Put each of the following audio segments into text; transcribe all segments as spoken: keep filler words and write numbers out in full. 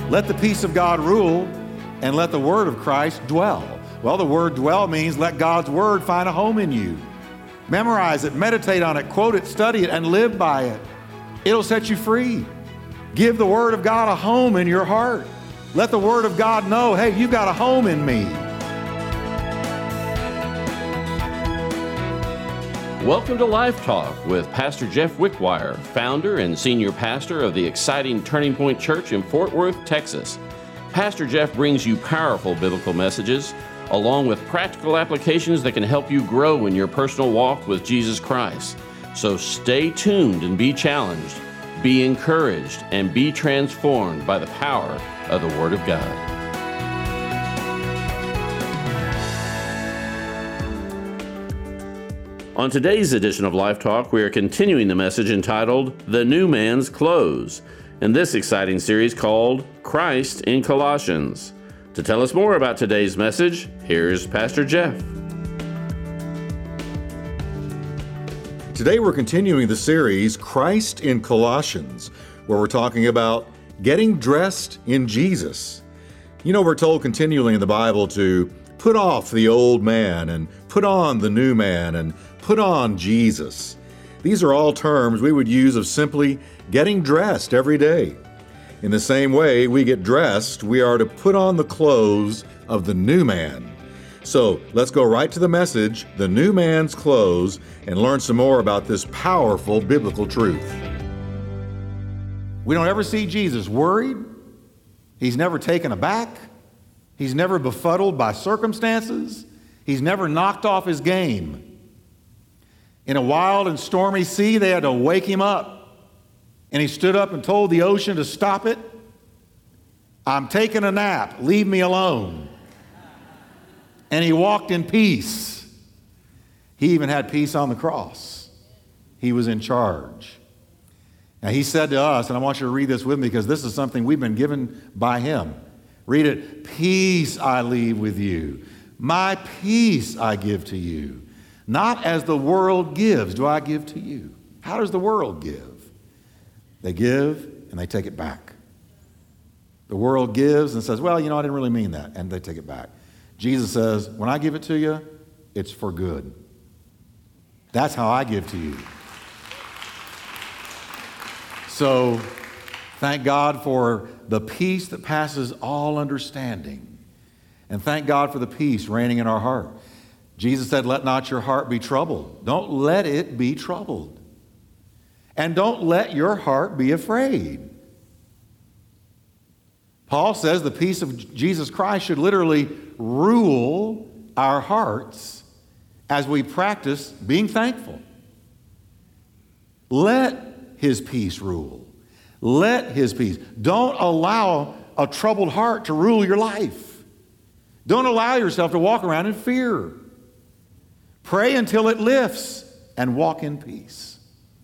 Let the peace of God rule, and let the word of Christ dwell. Well, the word dwell means let God's word find a home in you. Memorize it, meditate on it, quote it, study it, and live by it. It'll set you free. Give the word of God a home in your heart. Let the word of God know, hey, you've got a home in me. Welcome to Life Talk with Pastor Jeff Wickwire, founder and senior pastor of the exciting Turning Point Church in Fort Worth, Texas. Pastor Jeff brings you powerful biblical messages along with practical applications that can help you grow in your personal walk with Jesus Christ. So stay tuned and be challenged, be encouraged, and be transformed by the power of the Word of God. On today's edition of Life Talk, we are continuing the message entitled, The New Man's Clothes, in this exciting series called Christ in Colossians. To tell us more about today's message, here's Pastor Jeff. Today we're continuing the series Christ in Colossians, where we're talking about getting dressed in Jesus. You know, we're told continually in the Bible to put off the old man and put on the new man and put on Jesus. These are all terms we would use of simply getting dressed every day. In the same way we get dressed, we are to put on the clothes of the new man. So let's go right to the message, The New Man's Clothes, and learn some more about this powerful biblical truth. We don't ever see Jesus worried. He's never taken aback. He's never befuddled by circumstances. He's never knocked off his game. In a wild and stormy sea, they had to wake him up. And he stood up and told the ocean to stop it. I'm taking a nap. Leave me alone. And he walked in peace. He even had peace on the cross. He was in charge. Now he said to us, and I want you to read this with me because this is something we've been given by him. Read it. Peace I leave with you. My peace I give to you. Not as the world gives do I give to you. How does the world give? They give and they take it back. The world gives and says, well, you know, I didn't really mean that, and they take it back. Jesus says, when I give it to you, it's for good. That's how I give to you. So, thank God for the peace that passes all understanding. And thank God for the peace reigning in our heart. Jesus said, let not your heart be troubled. Don't let it be troubled. And don't let your heart be afraid. Paul says the peace of Jesus Christ should literally rule our hearts as we practice being thankful. Let his peace rule. Let his peace. Don't allow a troubled heart to rule your life. Don't allow yourself to walk around in fear. Pray until it lifts and walk in peace.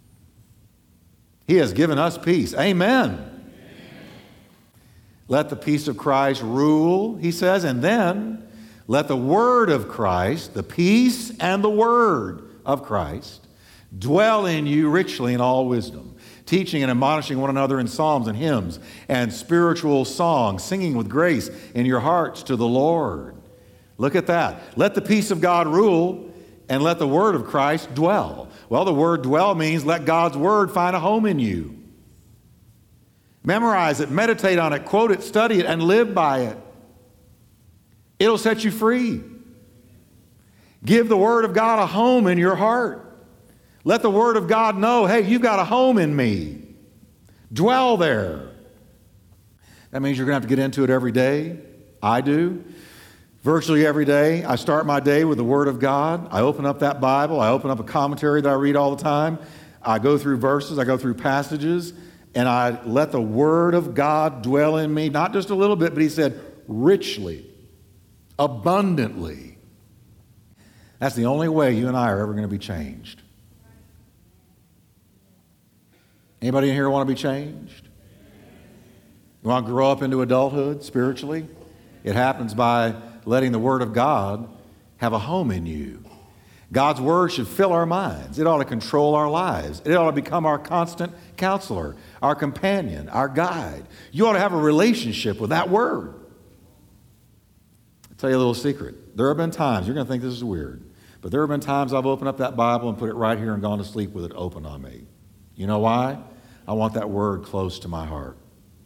He has given us peace. Amen. Amen. Let the peace of Christ rule, he says, and then let the word of Christ, the peace and the word of Christ, dwell in you richly in all wisdom, teaching and admonishing one another in psalms and hymns and spiritual songs, singing with grace in your hearts to the Lord. Look at that. Let the peace of God rule, and let the word of Christ dwell. Well, the word dwell means let God's word find a home in you. Memorize it, meditate on it, quote it, study it, and live by it. It'll set you free. Give the word of God a home in your heart. Let the word of God know, hey, you've got a home in me. Dwell there. That means you're going to have to get into it every day. I do. Virtually every day, I start my day with the Word of God. I open up that Bible. I open up a commentary that I read all the time. I go through verses. I go through passages. And I let the Word of God dwell in me, not just a little bit, but he said richly, abundantly. That's the only way you and I are ever going to be changed. Anybody in here want to be changed? You want to grow up into adulthood spiritually? It happens by letting the Word of God have a home in you. God's word should fill our minds. It ought to control our lives. It ought to become our constant counselor, our companion, our guide. You ought to have a relationship with that word. I'll tell you a little secret. There have been times, you're going to think this is weird, but there have been times I've opened up that Bible and put it right here and gone to sleep with it open on me. You know why? I want that word close to my heart.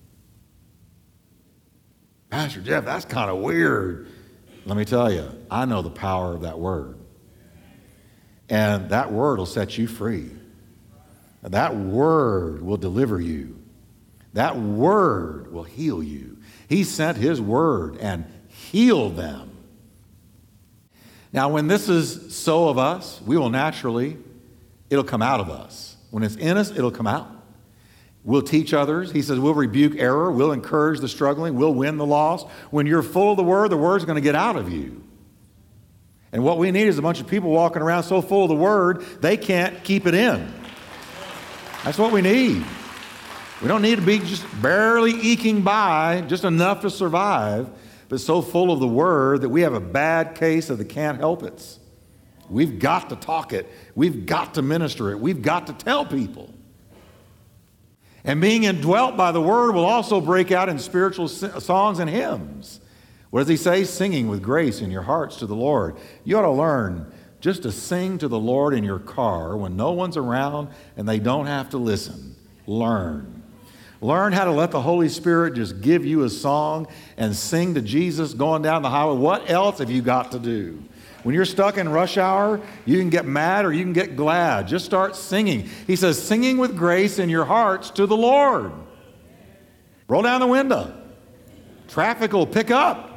Pastor Jeff, that's kind of weird. Let me tell you, I know the power of that word. And that word will set you free. That word will deliver you. That word will heal you. He sent his word and healed them. Now, when this is so of us, we will naturally, it'll come out of us. When it's in us, it'll come out. We'll teach others. He says we'll rebuke error. We'll encourage the struggling. We'll win the lost. When you're full of the word, the word's going to get out of you. And what we need is a bunch of people walking around so full of the word, they can't keep it in. That's what we need. We don't need to be just barely eking by, just enough to survive, but so full of the word that we have a bad case of the can't help it. We've got to talk it. We've got to minister it. We've got to tell people. And being indwelt by the word will also break out in spiritual songs and hymns. What does he say? Singing with grace in your hearts to the Lord. You ought to learn just to sing to the Lord in your car when no one's around and they don't have to listen. Learn. Learn how to let the Holy Spirit just give you a song and sing to Jesus going down the highway. What else have you got to do? When you're stuck in rush hour, you can get mad or you can get glad. Just start singing. He says, singing with grace in your hearts to the Lord. Roll down the window. Traffic will pick up.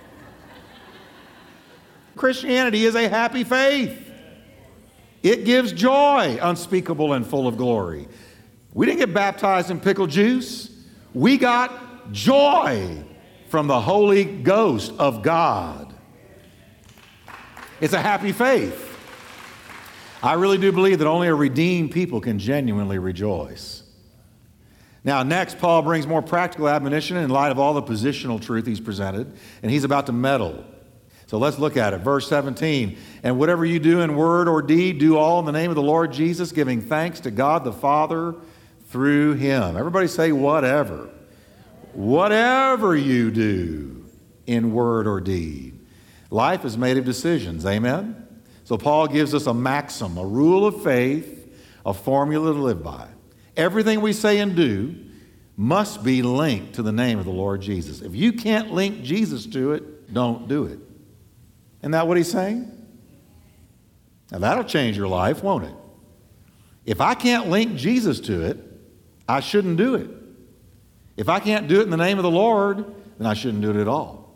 Christianity is a happy faith. It gives joy unspeakable and full of glory. We didn't get baptized in pickle juice. We got joy from the Holy Ghost of God. It's a happy faith. I really do believe that only a redeemed people can genuinely rejoice. Now, next, Paul brings more practical admonition in light of all the positional truth he's presented, and he's about to meddle. So let's look at it. Verse seventeen, and whatever you do in word or deed, do all in the name of the Lord Jesus, giving thanks to God the Father through him. Everybody say whatever. Whatever you do in word or deed. Life is made of decisions, amen? So Paul gives us a maxim, a rule of faith, a formula to live by. Everything we say and do must be linked to the name of the Lord Jesus. If you can't link Jesus to it, don't do it. Isn't that what he's saying? Now that'll change your life, won't it? If I can't link Jesus to it, I shouldn't do it. If I can't do it in the name of the Lord, then I shouldn't do it at all.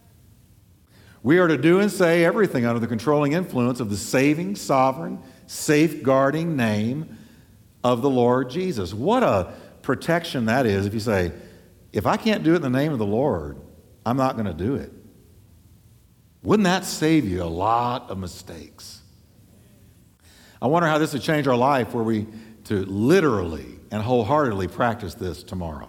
We are to do and say everything under the controlling influence of the saving, sovereign, safeguarding name of the Lord Jesus. What a protection that is if you say, if I can't do it in the name of the Lord, I'm not going to do it. Wouldn't that save you a lot of mistakes? I wonder how this would change our life were we to literally and wholeheartedly practice this tomorrow.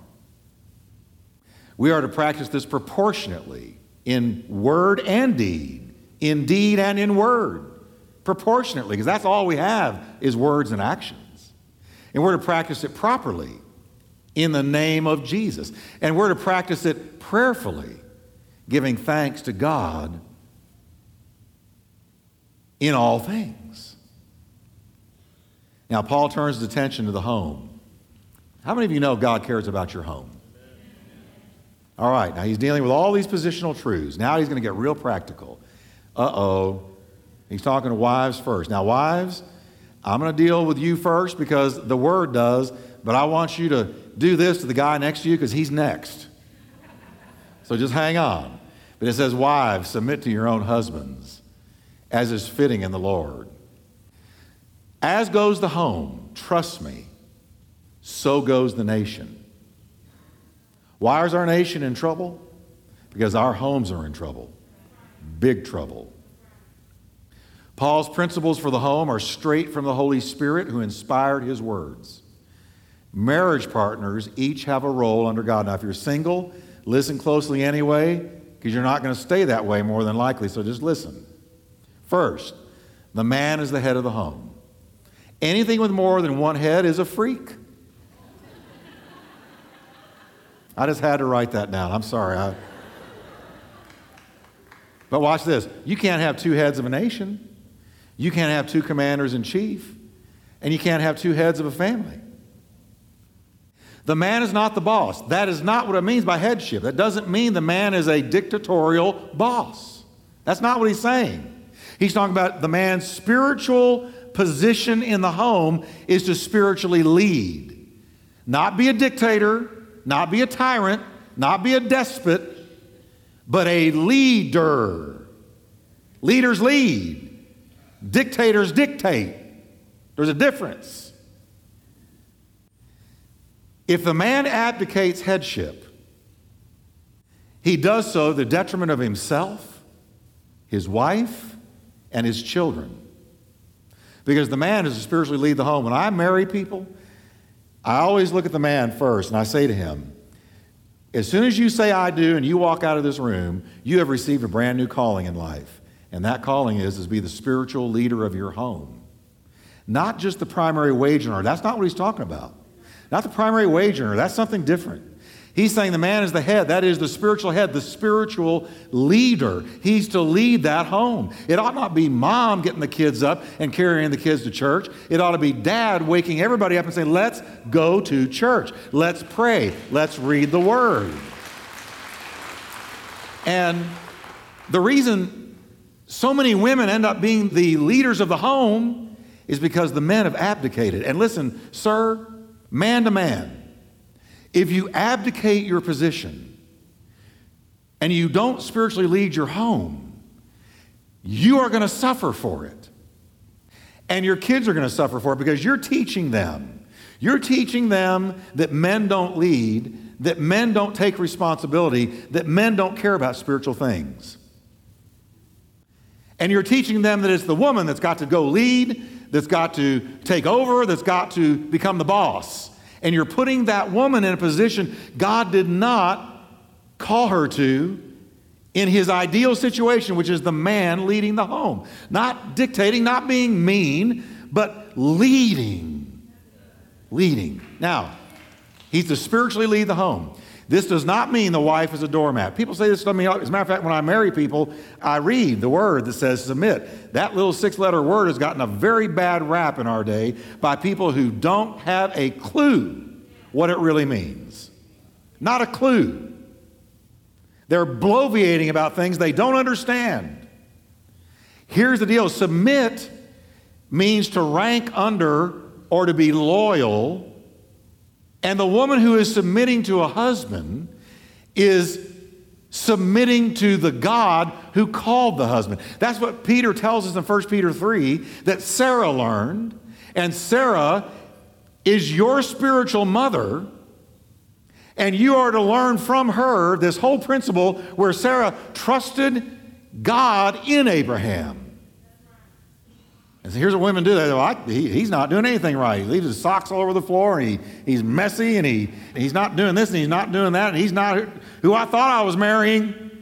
We are to practice this proportionately in word and deed, in deed and in word, proportionately, because that's all we have is words and actions. And we're to practice it properly in the name of Jesus. And we're to practice it prayerfully, giving thanks to God in all things. Now, Paul turns his attention to the home. How many of you know God cares about your home? All right, now he's dealing with all these positional truths. Now he's going to get real practical. Uh-oh. He's talking to wives first. Now, wives, I'm going to deal with you first because the word does, but I want you to do this to the guy next to you because he's next. So just hang on. But it says, wives, submit to your own husbands, as is fitting in the Lord. As goes the home, trust me, so goes the nation. Why is our nation in trouble? Because our homes are in trouble. Big trouble. Paul's principles for the home are straight from the Holy Spirit who inspired his words. Marriage partners each have a role under God. Now, if you're single, listen closely anyway, because you're not going to stay that way more than likely, so just listen. First, The man is the head of the home. Anything with more than one head is a freak. I just had to write that down. I'm sorry. I... But watch this. You can't have two heads of a nation. You can't have two commanders in chief. And you can't have two heads of a family. The man is not the boss. That is not what it means by headship. That doesn't mean the man is a dictatorial boss. That's not what he's saying. He's talking about the man's spiritual position in the home is to spiritually lead. Not be a dictator, not be a tyrant, not be a despot, but a leader. Leaders lead. Dictators dictate. There's a difference. If the man abdicates headship, he does so to the detriment of himself, his wife, and his children. Because the man is to spiritually lead the home. When I marry people, I always look at the man first, and I say to him, as soon as you say I do and you walk out of this room, you have received a brand new calling in life. And that calling is, is to be the spiritual leader of your home. Not just the primary wage earner. That's not what he's talking about. Not the primary wage earner. That's something different. He's saying the man is the head. That is the spiritual head, the spiritual leader. He's to lead that home. It ought not be mom getting the kids up and carrying the kids to church. It ought to be dad waking everybody up and saying, let's go to church. Let's pray. Let's read the Word. And the reason so many women end up being the leaders of the home is because the men have abdicated. And listen, sir, man to man, if you abdicate your position and you don't spiritually lead your home, you are going to suffer for it. And your kids are going to suffer for it because you're teaching them. You're teaching them that men don't lead, that men don't take responsibility, that men don't care about spiritual things. And you're teaching them that it's the woman that's got to go lead, that's got to take over, that's got to become the boss. And you're putting that woman in a position God did not call her to in his ideal situation, which is the man leading the home. Not dictating, not being mean, but leading. Leading. Now, he's to spiritually lead the home. This does not mean the wife is a doormat. People say this to me. As a matter of fact, when I marry people, I read the word that says submit. That little six-letter word has gotten a very bad rap in our day by people who don't have a clue what it really means. Not a clue. They're bloviating about things they don't understand. Here's the deal. Submit means to rank under or to be loyal. And the woman who is submitting to a husband is submitting to the God who called the husband. That's what Peter tells us in First Peter three, that Sarah learned. And Sarah is your spiritual mother. And you are to learn from her this whole principle where Sarah trusted God in Abraham. And so here's what women do. They go, I, he, he's not doing anything right. He leaves his socks all over the floor, and he, he's messy, and he, he's not doing this, and he's not doing that, and he's not who I thought I was marrying.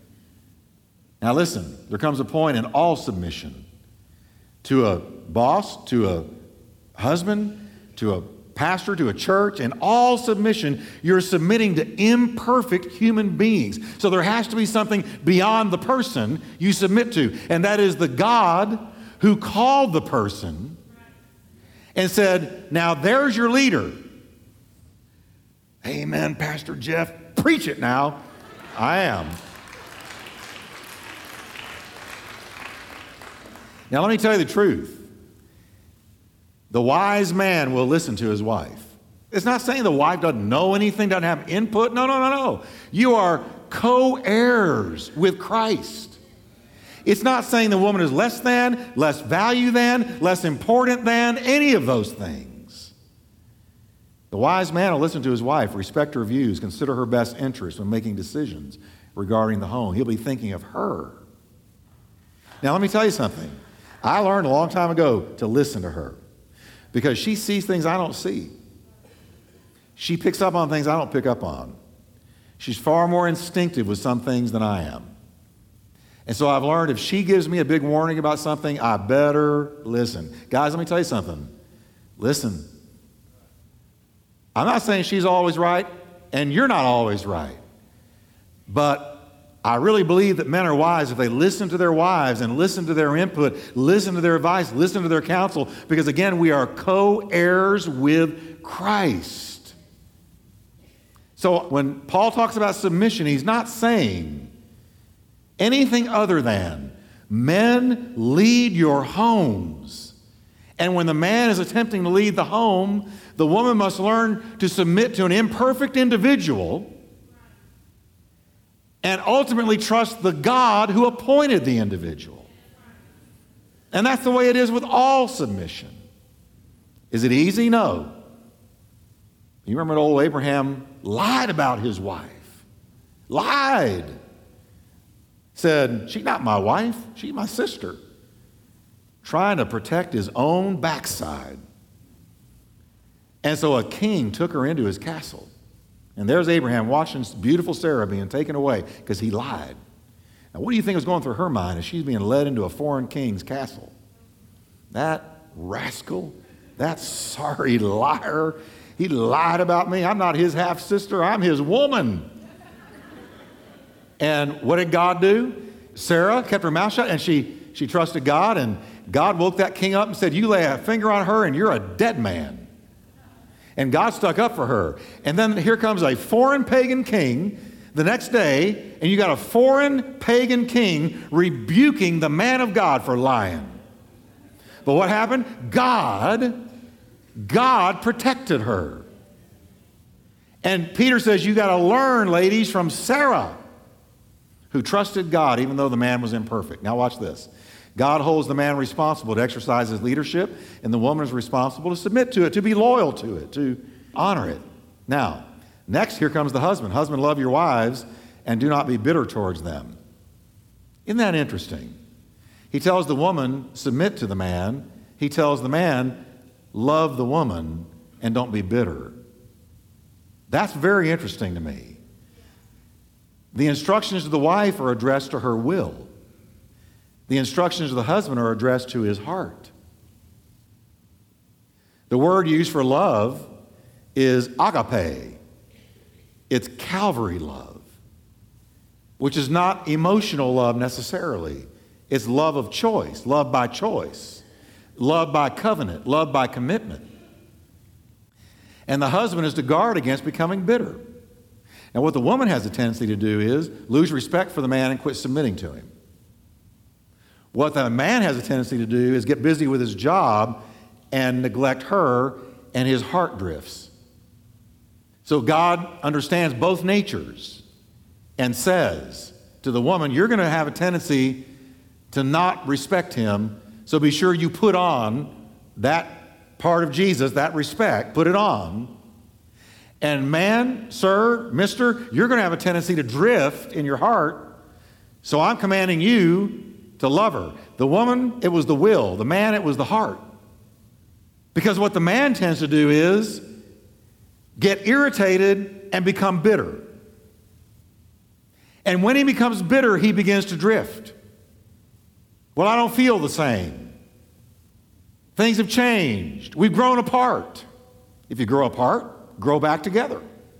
Now listen, there comes a point in all submission to a boss, to a husband, to a pastor, to a church, in all submission, you're submitting to imperfect human beings. So there has to be something beyond the person you submit to, and that is the God who called the person and said, now there's your leader. Amen, Pastor Jeff. Preach it now. I am. Now let me tell you the truth. The wise man will listen to his wife. It's not saying the wife doesn't know anything, doesn't have input. No, no, no, no. You are co-heirs with Christ. It's not saying the woman is less than, less value than, less important than, any of those things. The wise man will listen to his wife, respect her views, consider her best interests when making decisions regarding the home. He'll be thinking of her. Now, let me tell you something. I learned a long time ago to listen to her because she sees things I don't see. She picks up on things I don't pick up on. She's far more instinctive with some things than I am. And so I've learned if she gives me a big warning about something, I better listen. Guys, let me tell you something. Listen. I'm not saying she's always right, and you're not always right. But I really believe that men are wise if they listen to their wives and listen to their input, listen to their advice, listen to their counsel, because again, we are co-heirs with Christ. So when Paul talks about submission, he's not saying anything other than men lead your homes. And when the man is attempting to lead the home, the woman must learn to submit to an imperfect individual and ultimately trust the God who appointed the individual. And that's the way it is with all submission. Is it easy? No. You remember old Abraham lied about his wife. Lied. Said, she's not my wife, she's my sister. Trying to protect his own backside. And so a king took her into his castle. And there's Abraham watching beautiful Sarah being taken away because he lied. Now, what do you think was going through her mind as she's being led into a foreign king's castle? That rascal, that sorry liar, he lied about me. I'm not his half-sister, I'm his woman. And what did God do? Sarah kept her mouth shut, and she, she trusted God, and God woke that king up and said, you lay a finger on her and you're a dead man. And God stuck up for her. And then here comes a foreign pagan king the next day, and you got a foreign pagan king rebuking the man of God for lying. But what happened? God, God protected her. And Peter says, you got to learn, ladies, from Sarah, who trusted God even though the man was imperfect. Now watch this. God holds the man responsible to exercise his leadership, and the woman is responsible to submit to it, to be loyal to it, to honor it. Now, next, here comes the husband. Husband, love your wives and do not be bitter towards them. Isn't that interesting? He tells the woman, submit to the man. He tells the man, love the woman and don't be bitter. That's very interesting to me. The instructions to the wife are addressed to her will. The instructions of the husband are addressed to his heart. The word used for love is agape. It's Calvary love, which is not emotional love necessarily. It's love of choice, love by choice, love by covenant, love by commitment. And the husband is to guard against becoming bitter. Now, what the woman has a tendency to do is lose respect for the man and quit submitting to him. What the man has a tendency to do is get busy with his job and neglect her, and his heart drifts. So God understands both natures and says to the woman, you're going to have a tendency to not respect him, so be sure you put on that part of Jesus, that respect, put it on. And man, sir, mister, you're going to have a tendency to drift in your heart, so I'm commanding you to love her. The woman, it was the will. The man, it was the heart. Because what the man tends to do is get irritated and become bitter. And when he becomes bitter, he begins to drift. Well, I don't feel the same. Things have changed. We've grown apart. If you grow apart, grow back together.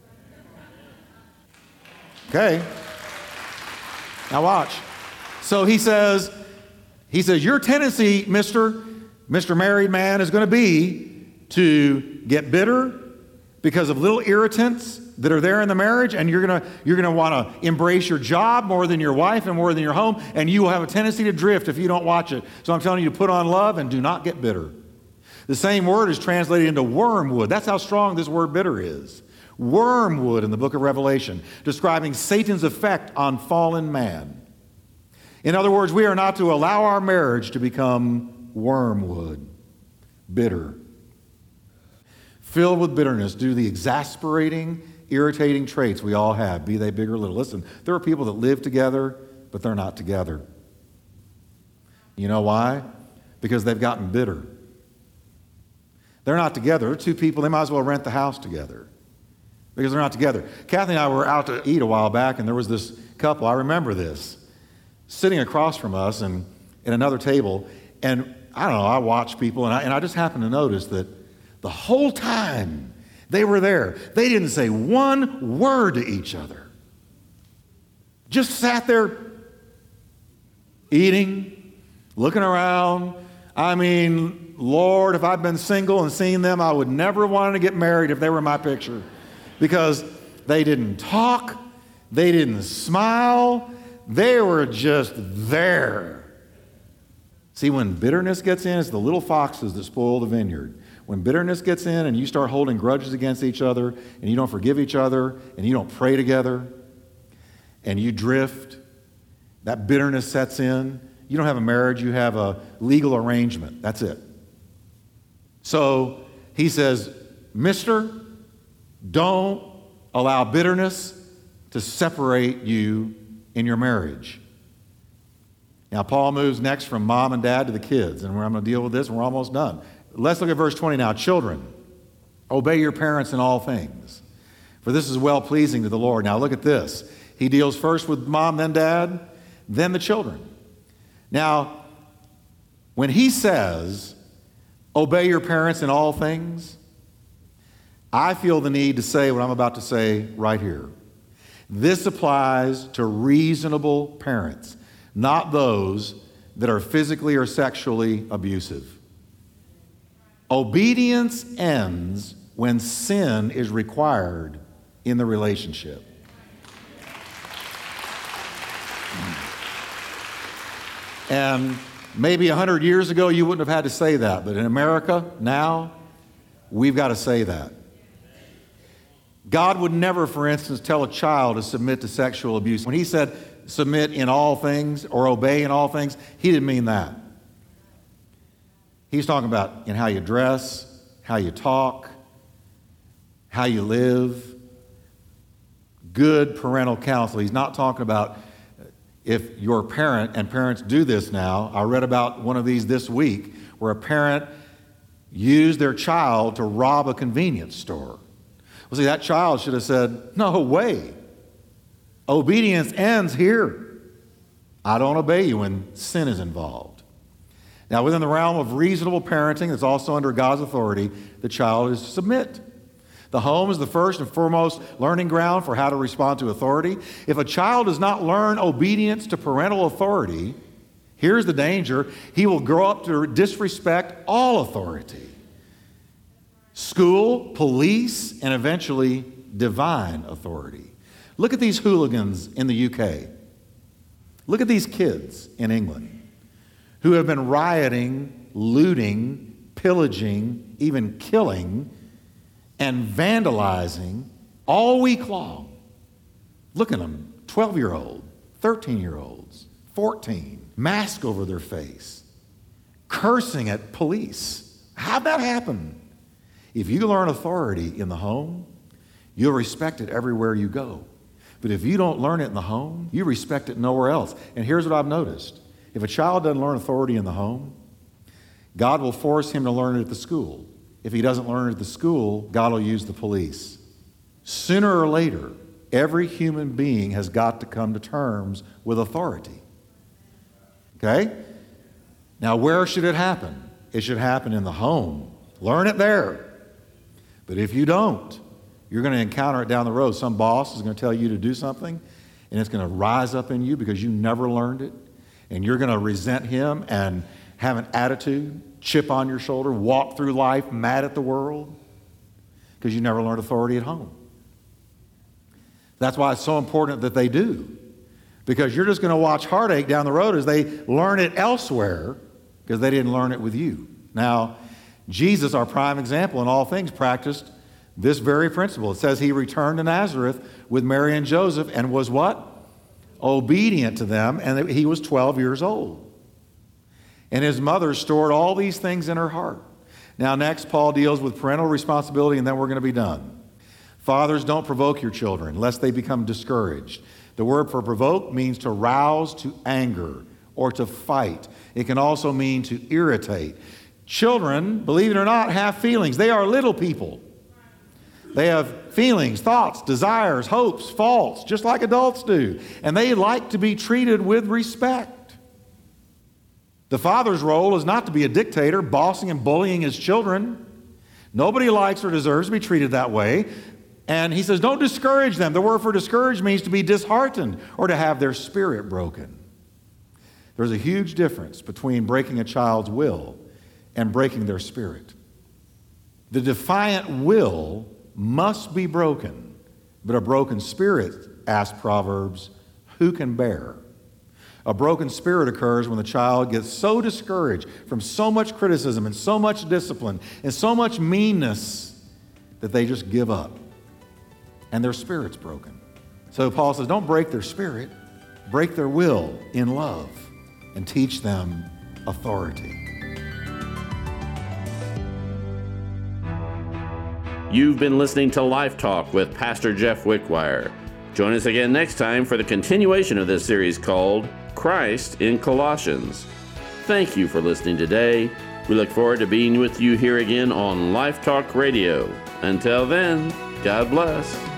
Okay. Now watch. So he says, he says, your tendency, Mister Mister Married Man, is going to be to get bitter because of little irritants that are there in the marriage, and you're going to you're going to want to embrace your job more than your wife and more than your home, and you will have a tendency to drift if you don't watch it. So I'm telling you to put on love and do not get bitter. The same word is translated into wormwood. That's how strong this word bitter is. Wormwood in the book of Revelation, describing Satan's effect on fallen man. In other words, we are not to allow our marriage to become wormwood, bitter. Filled with bitterness due to the exasperating, irritating traits we all have, be they big or little. Listen, there are people that live together, but they're not together. You know why? Because they've gotten bitter. They're not together. They're two people, they might as well rent the house together because they're not together. Kathy and I were out to eat a while back, and there was this couple, I remember this. sitting across from us and at another table, and I don't know, I watch people, and I, and I just happened to notice that the whole time they were there, they didn't say one word to each other. Just sat there eating, looking around. I mean, Lord, if I'd been single and seen them, I would never have wanted to get married if they were in my picture, because they didn't talk, they didn't smile, they were just there. See, when bitterness gets in, it's the little foxes that spoil the vineyard. When bitterness gets in and you start holding grudges against each other, and you don't forgive each other, and you don't pray together, and you drift, that bitterness sets in. You don't have a marriage, you have a legal arrangement. That's it. So he says, Mister, don't allow bitterness to separate you in your marriage. Now, Paul moves next from mom and dad to the kids, and I'm going to deal with this, and we're almost done. Let's look at verse twenty now. Children, obey your parents in all things, for this is well-pleasing to the Lord. Now, look at this. He deals first with mom, then dad, then the children. Now, when he says, obey your parents in all things, I feel the need to say what I'm about to say right here. This applies to reasonable parents, not those that are physically or sexually abusive. Obedience ends when sin is required in the relationship. And maybe a hundred years ago you wouldn't have had to say that, but in America now, we've got to say that. God would never, for instance, tell a child to submit to sexual abuse. When he said submit in all things or obey in all things, he didn't mean that. He's talking about in how you dress, how you talk, how you live. Good parental counsel. He's not talking about if your parent, and parents do this now. I read about one of these this week where a parent used their child to rob a convenience store. Well, see, that child should have said, no way. Obedience ends here. I don't obey you when sin is involved. Now, within the realm of reasonable parenting that's also under God's authority, the child is to submit. The home is the first and foremost learning ground for how to respond to authority. If a child does not learn obedience to parental authority, here's the danger: he will grow up to disrespect all authority. School, police, and eventually divine authority. Look at these hooligans in the U K. Look at these kids in England who have been rioting, looting, pillaging, even killing, and vandalizing all week long. Look at them, twelve-year-old, thirteen-year-olds, fourteen, mask over their face, cursing at police. How'd that happen? If you learn authority in the home, you'll respect it everywhere you go. But if you don't learn it in the home, you respect it nowhere else. And here's what I've noticed. If a child doesn't learn authority in the home, God will force him to learn it at the school. If he doesn't learn it at the school, God will use the police. Sooner or later, every human being has got to come to terms with authority. Okay? Now, where should it happen? It should happen in the home. Learn it there. But if you don't, you're going to encounter it down the road. Some boss is going to tell you to do something, and it's going to rise up in you because you never learned it, and you're going to resent him and have an attitude, chip on your shoulder, walk through life mad at the world because you never learned authority at home. That's why it's so important that they do, because you're just going to watch heartache down the road as they learn it elsewhere because they didn't learn it with you. Now, Jesus, our prime example in all things, practiced this very principle. It says he returned to Nazareth with Mary and Joseph and was what? Obedient to them, and he was twelve years old. And his mother stored all these things in her heart. Now next, Paul deals with parental responsibility, and then we're going to be done. Fathers, don't provoke your children, lest they become discouraged. The word for provoke means to rouse to anger or to fight. It can also mean to irritate. Children, believe it or not, have feelings. They are little people. They have feelings, thoughts, desires, hopes, faults, just like adults do. And they like to be treated with respect. The father's role is not to be a dictator, bossing and bullying his children. Nobody likes or deserves to be treated that way. And he says, don't discourage them. The word for discourage means to be disheartened or to have their spirit broken. There's a huge difference between breaking a child's will and breaking their spirit. The defiant will must be broken, but a broken spirit, asks Proverbs, who can bear? A broken spirit occurs when the child gets so discouraged from so much criticism and so much discipline and so much meanness that they just give up and their spirit's broken. So Paul says, don't break their spirit, break their will in love and teach them authority. You've been listening to Life Talk with Pastor Jeff Wickwire. Join us again next time for the continuation of this series called Christ in Colossians. Thank you for listening today. We look forward to being with you here again on Life Talk Radio. Until then, God bless.